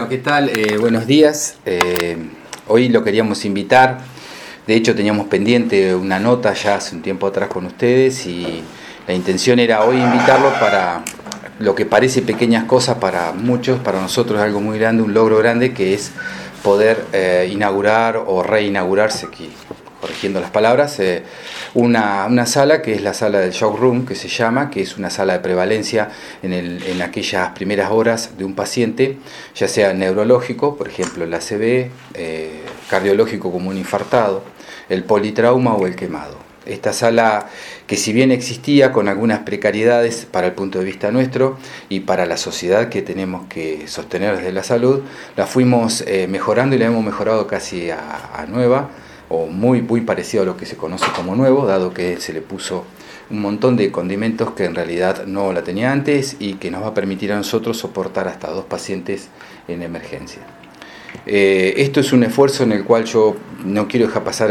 Bueno, ¿qué tal? Buenos días. Hoy lo queríamos invitar. De hecho, teníamos pendiente una nota ya hace un tiempo atrás con ustedes y la intención era hoy invitarlos para lo que parece pequeñas cosas para muchos, para nosotros es algo muy grande, un logro grande, que es poder inaugurar o reinaugurarse, aquí corrigiendo las palabras, una sala que es la sala del shock room, que se llama, que es una sala de prevalencia en aquellas primeras horas de un paciente, ya sea neurológico, por ejemplo el ACV, cardiológico como un infartado, el politrauma o el quemado. Esta sala, que si bien existía con algunas precariedades para el punto de vista nuestro y para la sociedad que tenemos que sostener desde la salud, la fuimos mejorando y la hemos mejorado casi a nueva, o muy parecido a lo que se conoce como nuevo, dado que se le puso un montón de condimentos que en realidad no la tenía antes y que nos va a permitir a nosotros soportar hasta 2 pacientes en emergencia. Esto es un esfuerzo en el cual yo no quiero dejar pasar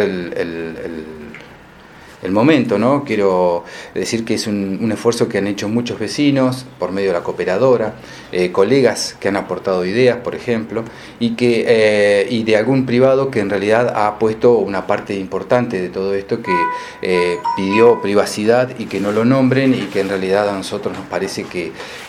el momento, ¿no? Quiero decir que es un esfuerzo que han hecho muchos vecinos por medio de la cooperadora, colegas que han aportado ideas, por ejemplo, y de algún privado que en realidad ha puesto una parte importante de todo esto, que pidió privacidad y que no lo nombren, y que en realidad a nosotros nos parece que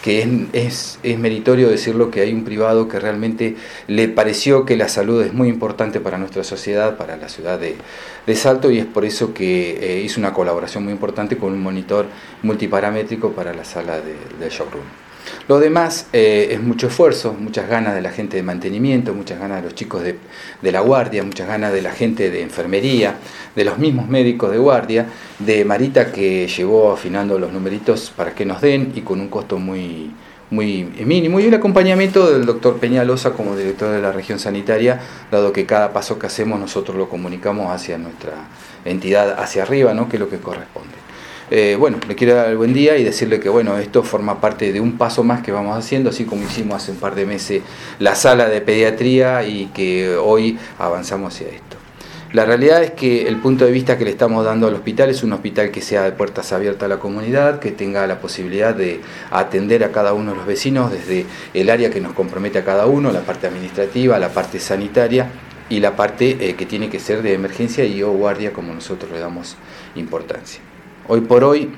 es meritorio decirlo, que hay un privado que realmente le pareció que la salud es muy importante para nuestra sociedad, para la ciudad de Salto, y es por eso que hizo una colaboración muy importante con un monitor multiparamétrico para la sala del shock room. Lo demás es mucho esfuerzo, muchas ganas de la gente de mantenimiento, muchas ganas de los chicos de la guardia, muchas ganas de la gente de enfermería, de los mismos médicos de guardia, de Marita, que llevó afinando los numeritos para que nos den, y con un costo muy mínimo, y el acompañamiento del doctor Peñalosa como director de la región sanitaria, dado que cada paso que hacemos nosotros lo comunicamos hacia nuestra entidad, hacia arriba, ¿no? Que es lo que corresponde. Bueno, le quiero dar el buen día y decirle que bueno, esto forma parte de un paso más que vamos haciendo, así como hicimos hace un par de meses la sala de pediatría, y que hoy avanzamos hacia esto. La realidad es que el punto de vista que le estamos dando al hospital es un hospital que sea de puertas abiertas a la comunidad, que tenga la posibilidad de atender a cada uno de los vecinos desde el área que nos compromete a cada uno, la parte administrativa, la parte sanitaria y la parte que tiene que ser de emergencia y o guardia, como nosotros le damos importancia. Hoy por hoy,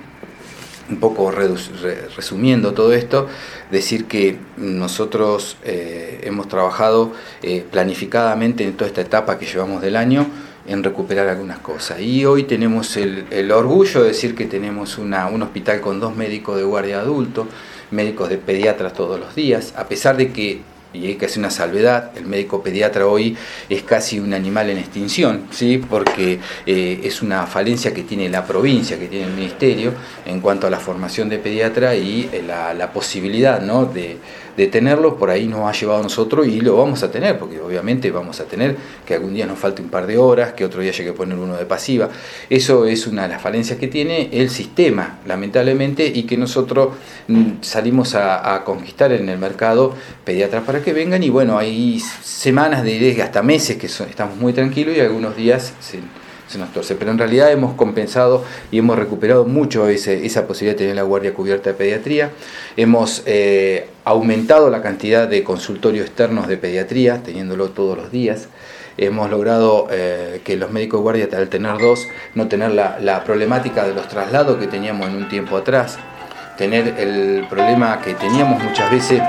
un poco resumiendo todo esto, decir que nosotros hemos trabajado planificadamente en toda esta etapa que llevamos del año en recuperar algunas cosas, y hoy tenemos el orgullo de decir que tenemos un hospital con 2 médicos de guardia adulto, médicos de pediatras todos los días, a pesar de que, y hay que hacer una salvedad, el médico pediatra hoy es casi un animal en extinción, ¿sí? Porque es una falencia que tiene la provincia, que tiene el ministerio en cuanto a la formación de pediatra y la posibilidad, ¿no? de tenerlo. Por ahí nos ha llevado a nosotros, y lo vamos a tener, porque obviamente vamos a tener que algún día nos falte un par de horas, que otro día haya que poner uno de pasiva. Eso es una de las falencias que tiene el sistema, lamentablemente, y que nosotros salimos a conquistar en el mercado pediatras para que vengan, y bueno, hay semanas de hasta meses que estamos muy tranquilos, y algunos días se nos torce, pero en realidad hemos compensado y hemos recuperado mucho esa posibilidad de tener la guardia cubierta de pediatría. Hemos aumentado la cantidad de consultorios externos de pediatría, teniéndolo todos los días. Hemos logrado que los médicos de guardia, al tener 2, no tener la problemática de los traslados que teníamos en un tiempo atrás, tener el problema que teníamos muchas veces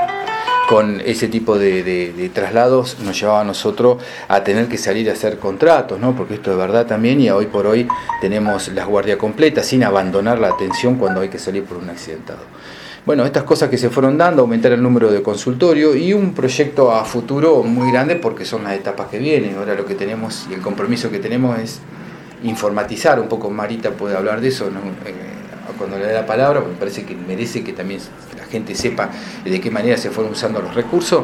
con ese tipo de traslados, nos llevaba a nosotros a tener que salir a hacer contratos, ¿no? Porque esto es verdad también, y hoy por hoy tenemos la guardia completa sin abandonar la atención cuando hay que salir por un accidentado. Bueno, estas cosas que se fueron dando, aumentar el número de consultorios y un proyecto a futuro muy grande, porque son las etapas que vienen. Ahora lo que tenemos y el compromiso que tenemos es informatizar un poco. Marita puede hablar de eso, ¿no? Cuando le dé la palabra, me parece que merece que también la gente sepa de qué manera se fueron usando los recursos.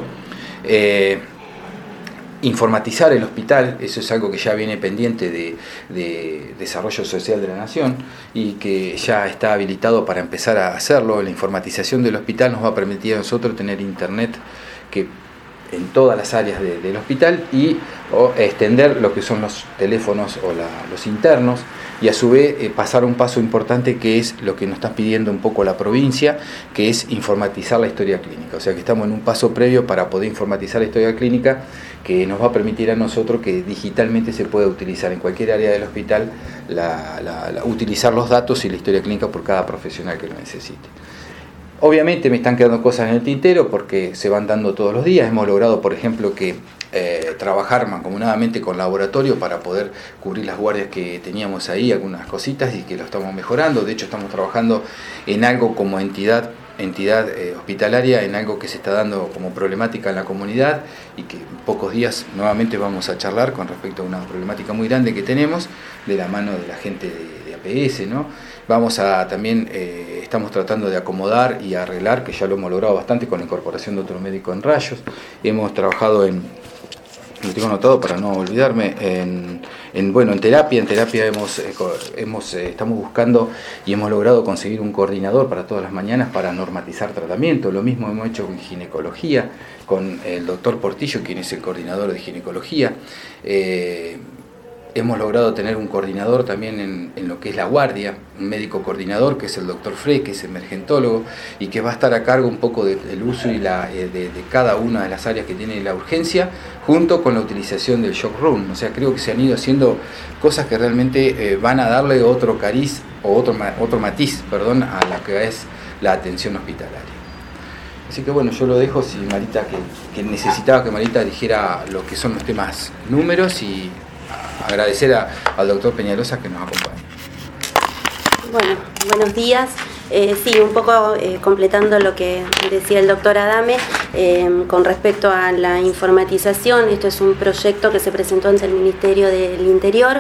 Informatizar el hospital, eso es algo que ya viene pendiente de Desarrollo Social de la Nación, y que ya está habilitado para empezar a hacerlo. La informatización del hospital nos va a permitir a nosotros tener internet que en todas las áreas del hospital y extender lo que son los teléfonos o los internos, y a su vez pasar un paso importante que es lo que nos está pidiendo un poco la provincia, que es informatizar la historia clínica. O sea que estamos en un paso previo para poder informatizar la historia clínica, que nos va a permitir a nosotros que digitalmente se pueda utilizar en cualquier área del hospital, utilizar los datos y la historia clínica por cada profesional que lo necesite. Obviamente me están quedando cosas en el tintero porque se van dando todos los días. Hemos logrado, por ejemplo, que trabajar mancomunadamente con laboratorio para poder cubrir las guardias que teníamos ahí, algunas cositas, y que lo estamos mejorando. De hecho, estamos trabajando en algo como entidad hospitalaria, en algo que se está dando como problemática en la comunidad y que en pocos días nuevamente vamos a charlar con respecto a una problemática muy grande que tenemos de la mano de la gente de APS, ¿no? Vamos a también, estamos tratando de acomodar y arreglar, que ya lo hemos logrado bastante con la incorporación de otro médico en rayos. Hemos trabajado lo tengo anotado para no olvidarme, en terapia. En terapia estamos buscando y hemos logrado conseguir un coordinador para todas las mañanas para normatizar tratamiento. Lo mismo hemos hecho con ginecología, con el doctor Portillo, quien es el coordinador de ginecología. Hemos logrado tener un coordinador también en lo que es la guardia, un médico coordinador que es el doctor Frey, que es emergentólogo y que va a estar a cargo un poco del uso y de cada una de las áreas que tiene la urgencia, junto con la utilización del shock room. O sea, creo que se han ido haciendo cosas que realmente van a darle otro cariz o otro matiz, a lo que es la atención hospitalaria. Así que bueno, yo lo dejo, si Marita, que necesitaba que Marita dijera lo que son los temas números, y agradecer al doctor Peñalosa que nos acompaña. Bueno, buenos días. Sí, un poco completando lo que decía el doctor Adame, con respecto a la informatización. Esto es un proyecto que se presentó ante el Ministerio del Interior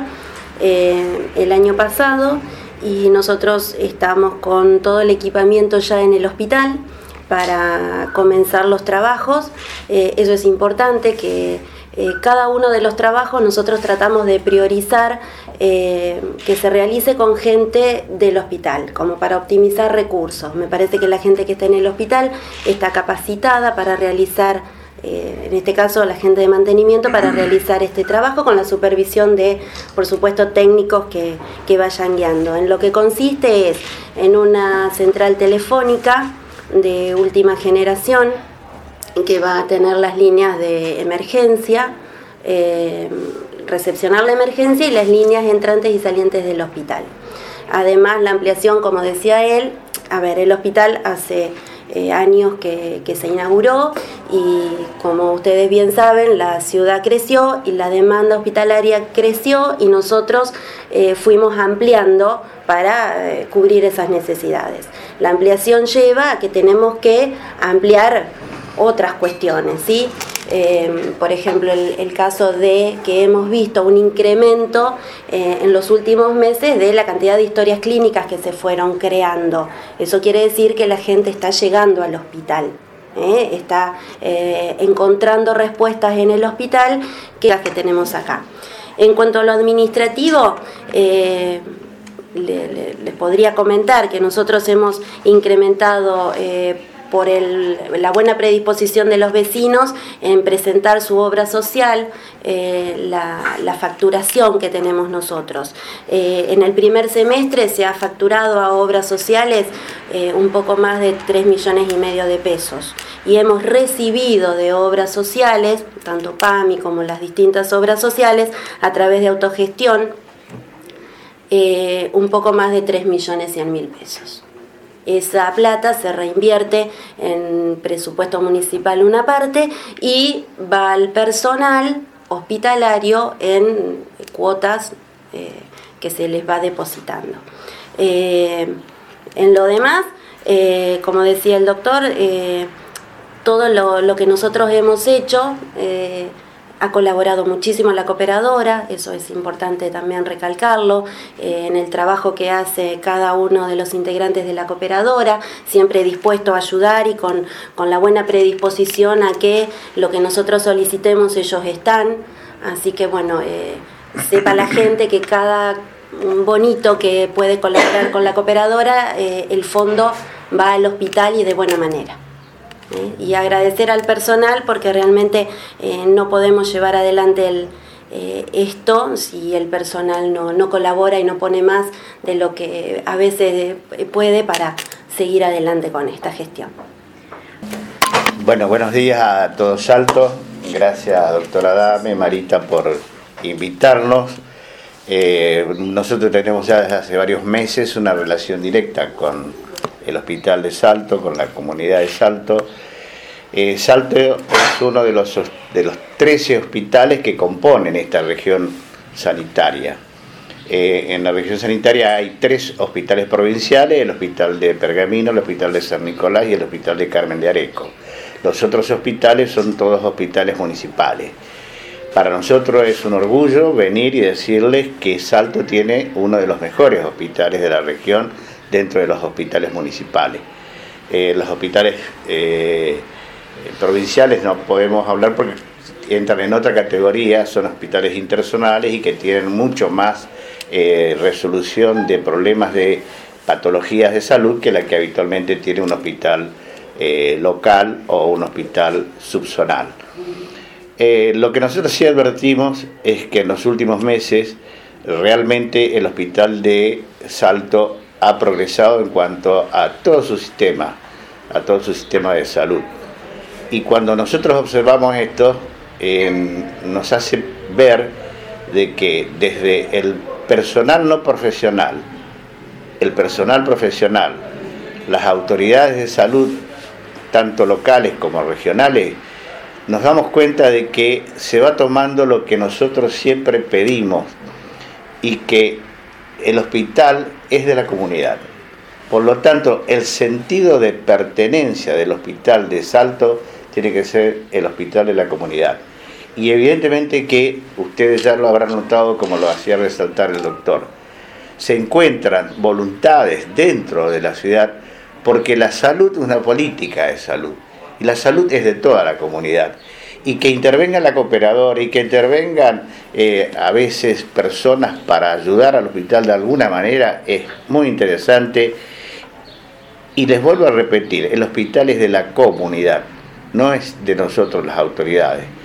el año pasado, y nosotros estamos con todo el equipamiento ya en el hospital para comenzar los trabajos. Eso es importante, que cada uno de los trabajos nosotros tratamos de priorizar que se realice con gente del hospital, como para optimizar recursos. Me parece que la gente que está en el hospital está capacitada para realizar, en este caso la gente de mantenimiento, para realizar este trabajo con la supervisión de, por supuesto, técnicos que vayan guiando. En lo que consiste es en una central telefónica de última generación, que va a tener las líneas de emergencia, recepcionar la emergencia y las líneas entrantes y salientes del hospital. Además, la ampliación, como decía él, el hospital hace años que se inauguró, y como ustedes bien saben, la ciudad creció y la demanda hospitalaria creció, y nosotros fuimos ampliando para cubrir esas necesidades. La ampliación lleva a que tenemos que ampliar otras cuestiones, ¿sí? Por ejemplo, el caso de que hemos visto un incremento en los últimos meses de la cantidad de historias clínicas que se fueron creando. Eso quiere decir que la gente está llegando al hospital, está encontrando respuestas en el hospital que las que tenemos acá. En cuanto a lo administrativo, les podría comentar que nosotros hemos incrementado por la buena predisposición de los vecinos en presentar su obra social, la facturación que tenemos nosotros. En el primer semestre se ha facturado a obras sociales un poco más de 3,5 millones de pesos, y hemos recibido de obras sociales, tanto PAMI como las distintas obras sociales, a través de autogestión, un poco más de 3,100,000 pesos. Esa plata se reinvierte en presupuesto municipal una parte, y va al personal hospitalario en cuotas que se les va depositando. En lo demás, como decía el doctor, todo lo que nosotros hemos hecho ha colaborado muchísimo la cooperadora. Eso es importante también recalcarlo, en el trabajo que hace cada uno de los integrantes de la cooperadora, siempre dispuesto a ayudar y con la buena predisposición a que lo que nosotros solicitemos ellos están. Así que bueno, sepa la gente que cada bonito que puede colaborar con la cooperadora, el fondo va al hospital y de buena manera. Y agradecer al personal porque realmente no podemos llevar adelante esto si el personal no colabora y no pone más de lo que a veces puede para seguir adelante con esta gestión. Bueno, buenos días a todo Salto. Gracias, doctora Adame, Marita, por invitarnos. Nosotros tenemos ya desde hace varios meses una relación directa con el Hospital de Salto, con la comunidad de Salto. Salto es uno de los 13 hospitales que componen esta región sanitaria. En la región sanitaria hay 3 hospitales provinciales, el Hospital de Pergamino, el Hospital de San Nicolás y el Hospital de Carmen de Areco. Los otros hospitales son todos hospitales municipales. Para nosotros es un orgullo venir y decirles que Salto tiene uno de los mejores hospitales de la región dentro de los hospitales municipales. Los hospitales provinciales no podemos hablar porque entran en otra categoría, son hospitales interzonales y que tienen mucho más resolución de problemas de patologías de salud que la que habitualmente tiene un hospital local o un hospital subzonal. Lo que nosotros sí advertimos es que en los últimos meses realmente el hospital de Salto ha progresado en cuanto a todo su sistema de salud. Y cuando nosotros observamos esto, nos hace ver de que desde el personal no profesional, el personal profesional, las autoridades de salud, tanto locales como regionales, nos damos cuenta de que se va tomando lo que nosotros siempre pedimos y que el hospital es de la comunidad. Por lo tanto, el sentido de pertenencia del hospital de Salto tiene que ser el hospital de la comunidad. Y evidentemente que ustedes ya lo habrán notado, como lo hacía resaltar el doctor, se encuentran voluntades dentro de la ciudad porque la salud es una política de salud y la salud es de toda la comunidad. Y que intervenga la cooperadora y que intervengan a veces personas para ayudar al hospital de alguna manera es muy interesante. Y les vuelvo a repetir, el hospital es de la comunidad, no es de nosotros las autoridades.